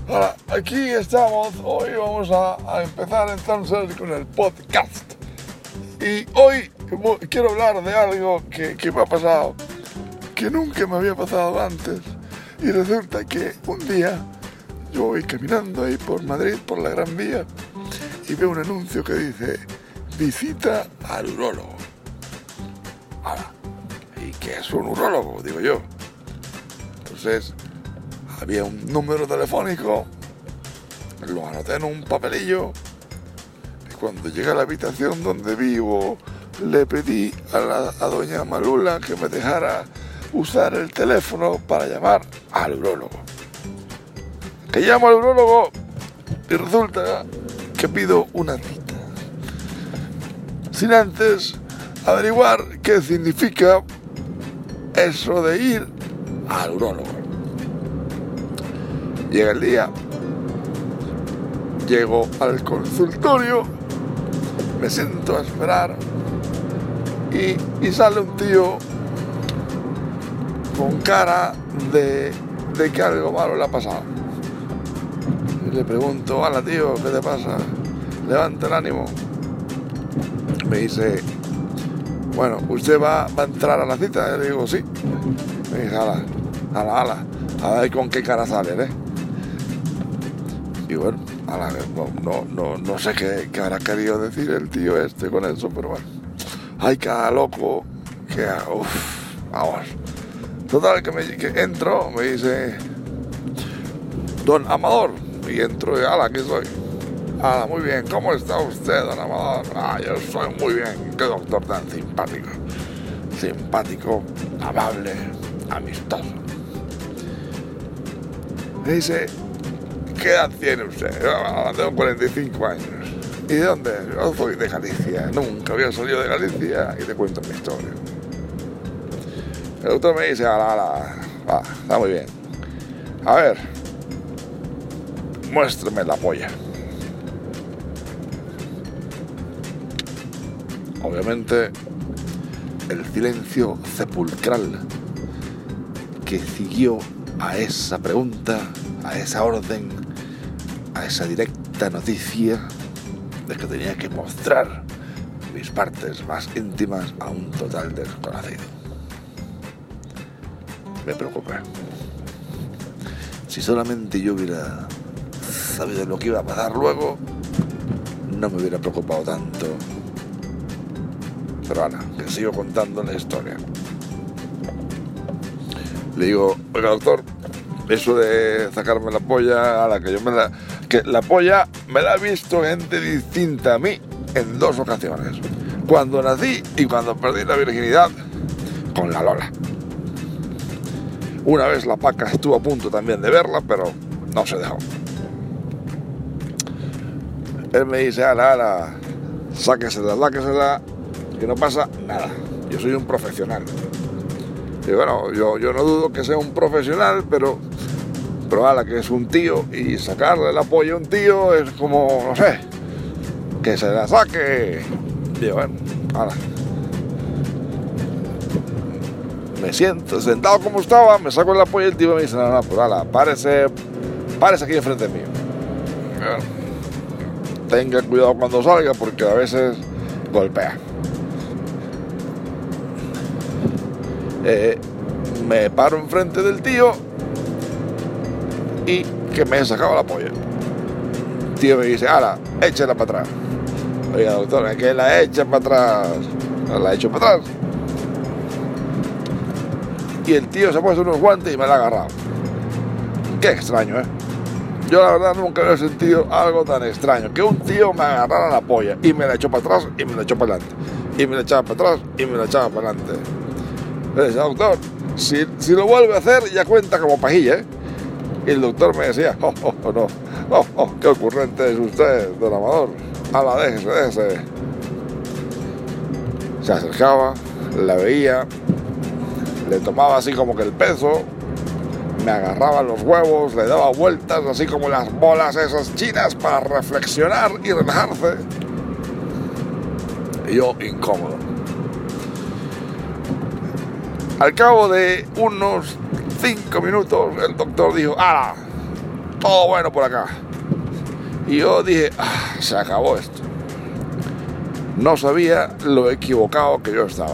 Hola, aquí estamos. Hoy vamos a empezar entonces con el podcast. Y hoy quiero hablar de algo que me ha pasado, que nunca me había pasado antes. Y resulta que un día yo voy caminando ahí por Madrid, por la Gran Vía, y veo un anuncio que dice: visita al urólogo. Ahora, ¿y qué es un urólogo? Digo yo. Entonces, había un número telefónico, lo anoté en un papelillo, y cuando llegué a la habitación donde vivo, le pedí a doña Malula que me dejara usar el teléfono para llamar al urólogo. Que llamo al urólogo y resulta que pido una cita, sin antes averiguar qué significa eso de ir al urólogo. Llega el día, llego al consultorio, me siento a esperar y sale un tío con cara de que algo malo le ha pasado. Y le pregunto: hola tío, ¿qué te pasa? Levanta el ánimo. Me dice: bueno, ¿usted va a entrar a la cita? Y le digo: sí. Me dice: ala, a ver con qué cara sale, Y bueno, no sé qué habrá querido decir el tío este con eso, pero bueno. Ay, cada loco que vamos. Total, que entro, me dice: don Amador. Y entro y ala, aquí soy. Ala, muy bien, ¿cómo está usted, don Amador? Yo soy muy bien. Qué doctor tan simpático. Simpático, amable, amistoso. Me dice: ¿qué edad tiene usted? Yo tengo 45 años. ¿Y de dónde? Yo soy de Galicia. Nunca había salido de Galicia y te cuento mi historia. El doctor me dice: está muy bien. A ver, muéstrame la polla. Obviamente, el silencio sepulcral que siguió a esa pregunta, a esa orden, a esa directa noticia de que tenía que mostrar mis partes más íntimas a un total desconocido. Me preocupé. Si solamente yo hubiera sabido lo que iba a pasar luego, no me hubiera preocupado tanto. Pero ahora, que sigo contando la historia. Le digo: oiga doctor, eso de sacarme la polla, que la polla me la ha visto gente distinta a mí en 2 ocasiones. Cuando nací y cuando perdí la virginidad con la Lola. Una vez la Paca estuvo a punto también de verla, pero no se dejó. Él me dice: ala, sáquesela, que no pasa nada. Yo soy un profesional. Y bueno, yo no dudo que sea un profesional, pero ala, que es un tío, y sacarle la polla a un tío es como, no sé, que se la saque. Y bueno, ala. Me siento sentado como estaba, me saco la polla y el tío me dice: no, pues ala, párese aquí enfrente mío. Bueno, tenga cuidado cuando salga porque a veces golpea. Me paro enfrente del tío y que me he sacado la polla. El tío me dice: ala, échela para atrás. Oiga doctor, que la echa para atrás. La echo para atrás. Y el tío se ha puesto unos guantes y me la ha agarrado. Qué extraño, Yo la verdad nunca había sentido algo tan extraño. Que un tío me agarrara la polla y me la echó para atrás y me la echó para adelante. Y me la echaba para atrás y me la echaba para adelante. Le decía: doctor, si lo vuelve a hacer ya cuenta como pajilla, Y el doctor me decía: qué ocurrente es usted, don Amador. Ala, déjese. Se acercaba, la veía, le tomaba así como que el peso, me agarraba los huevos, le daba vueltas así como las bolas esas chinas para reflexionar y relajarse. Y yo incómodo. Al cabo de unos 5 minutos el doctor dijo: ¡ala! todo bueno por acá. Y yo dije, se acabó esto. No sabía lo equivocado que yo estaba.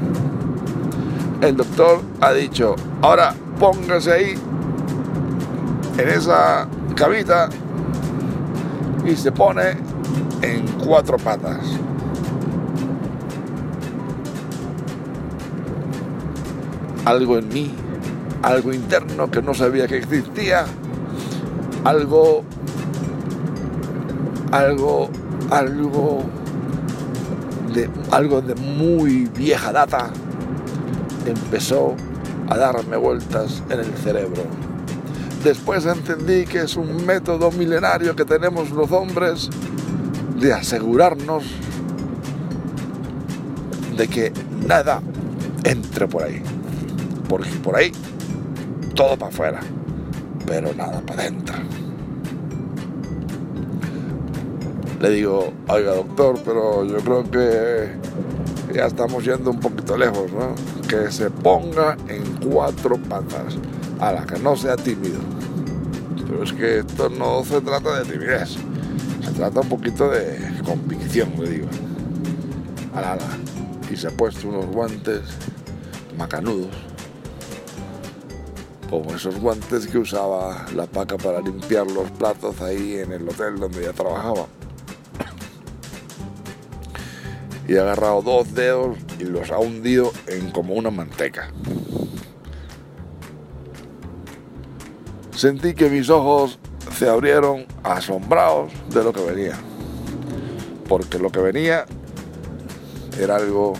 El doctor ha dicho, ahora póngase ahí, en esa camita, y se pone en 4 patas. Algo en mí, algo interno que no sabía que existía, algo de muy vieja data empezó a darme vueltas en el cerebro. Después entendí que es un método milenario que tenemos los hombres de asegurarnos de que nada entre por ahí. Porque por ahí todo para afuera, pero nada para adentro. Le digo, oiga doctor, pero yo creo que ya estamos yendo un poquito lejos, ¿no? Que se ponga en 4 patas, a la que no sea tímido. Pero es que esto no se trata de timidez, se trata un poquito de convicción, le digo. Ala. Y se ha puesto unos guantes macanudos, como esos guantes que usaba la Paca para limpiar los platos ahí en el hotel donde ella trabajaba. Y ha agarrado 2 dedos y los ha hundido en como una manteca. Sentí que mis ojos se abrieron asombrados de lo que venía. Porque lo que venía era algo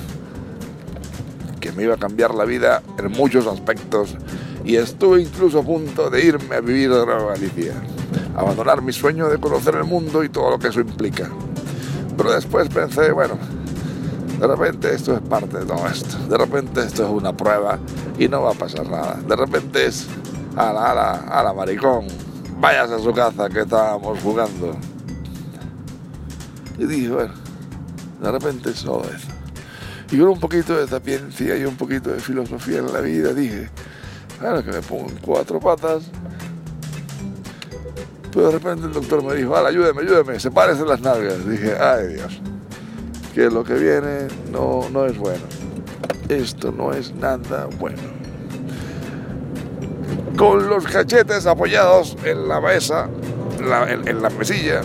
que me iba a cambiar la vida en muchos aspectos. Y estuve incluso a punto de irme a vivir a Nueva Galicia, abandonar mi sueño de conocer el mundo y todo lo que eso implica. Pero después pensé, bueno, de repente esto es parte de todo esto. De repente esto es una prueba y no va a pasar nada. De repente es, a la maricón, váyase a su casa que estábamos jugando. Y dije, bueno, de repente es todo eso. Y con un poquito de sapiencia y un poquito de filosofía en la vida dije, claro que me pongo en 4 patas. Pero de repente el doctor me dijo, ayúdeme, sepárese las nalgas. Dije, ay Dios, que lo que viene no es bueno. Esto no es nada bueno. Con los cachetes apoyados en la mesa, en la mesilla,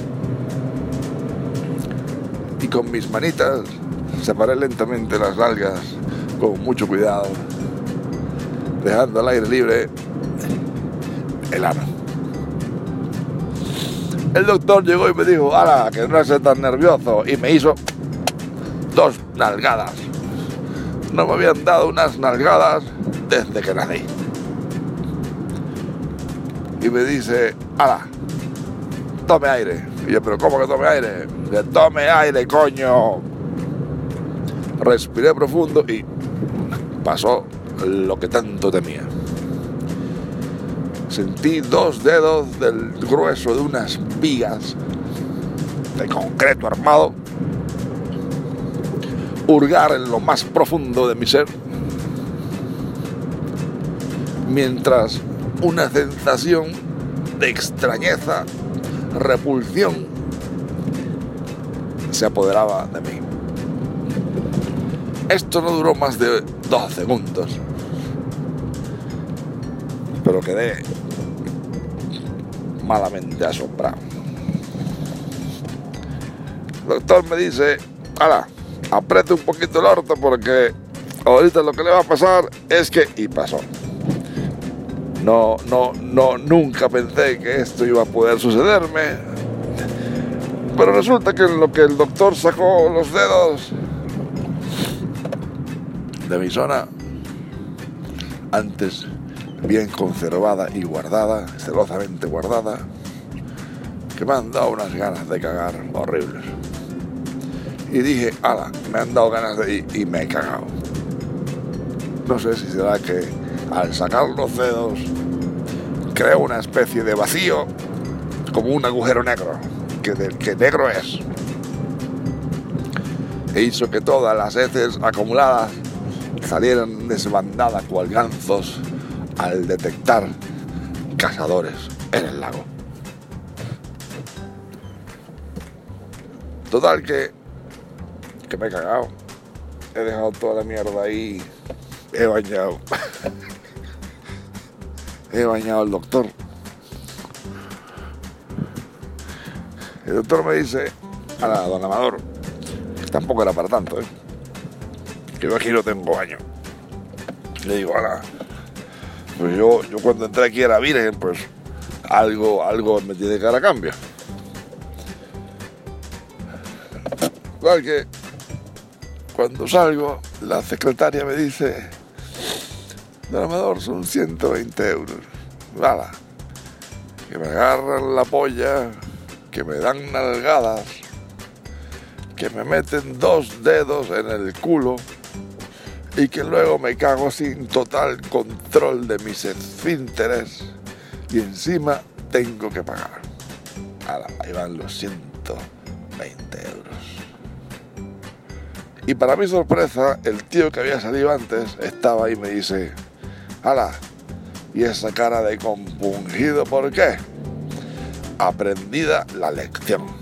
y con mis manitas separé lentamente las nalgas con mucho cuidado, dejando al aire libre el ano. El doctor llegó y me dijo, ala, que no esté tan nervioso, y me hizo 2 nalgadas. No me habían dado unas nalgadas desde que nací. Y me dice, ala, tome aire. Y yo, pero ¿cómo que tome aire? Que tome aire, coño. Respiré profundo y pasó lo que tanto temía. Sentí 2 dedos del grueso de unas vigas de concreto armado hurgar en lo más profundo de mi ser, mientras una sensación de extrañeza, repulsión, se apoderaba de mí. Esto no duró más de 2 segundos, pero quedé malamente asombrado. El doctor me dice, ala, apriete un poquito el orto porque ahorita lo que le va a pasar es que... Y pasó. Nunca pensé que esto iba a poder sucederme. Pero resulta que en lo que el doctor sacó los dedos de mi zona, antes bien conservada y guardada, celosamente guardada, que me han dado unas ganas de cagar horribles. Y dije, ala, me han dado ganas de ir y me he cagado. No sé si será que al sacar los dedos creo una especie de vacío, como un agujero negro, que negro es. E hizo que todas las heces acumuladas salieran desbandadas cual ganzos al detectar cazadores en el lago. Total que me he cagado. He dejado toda la mierda ahí. He bañado. He bañado al doctor. El doctor me dice: "Ala, don Amador, tampoco era para tanto, que yo aquí no tengo baño". Le digo: "Ala, pues yo cuando entré aquí era virgen, pues algo me tiene que dar a cambio". Igual que cuando salgo, la secretaria me dice: "Don Amador, son 120 euros. Ala, que me agarran la polla, que me dan nalgadas, que me meten 2 dedos en el culo y que luego me cago sin total control de mis esfínteres y encima tengo que pagar". Ala, ahí van los 120 euros. Y para mi sorpresa, el tío que había salido antes estaba ahí y me dice: "Ala, ¿y esa cara de compungido por qué?". Aprendida la lección.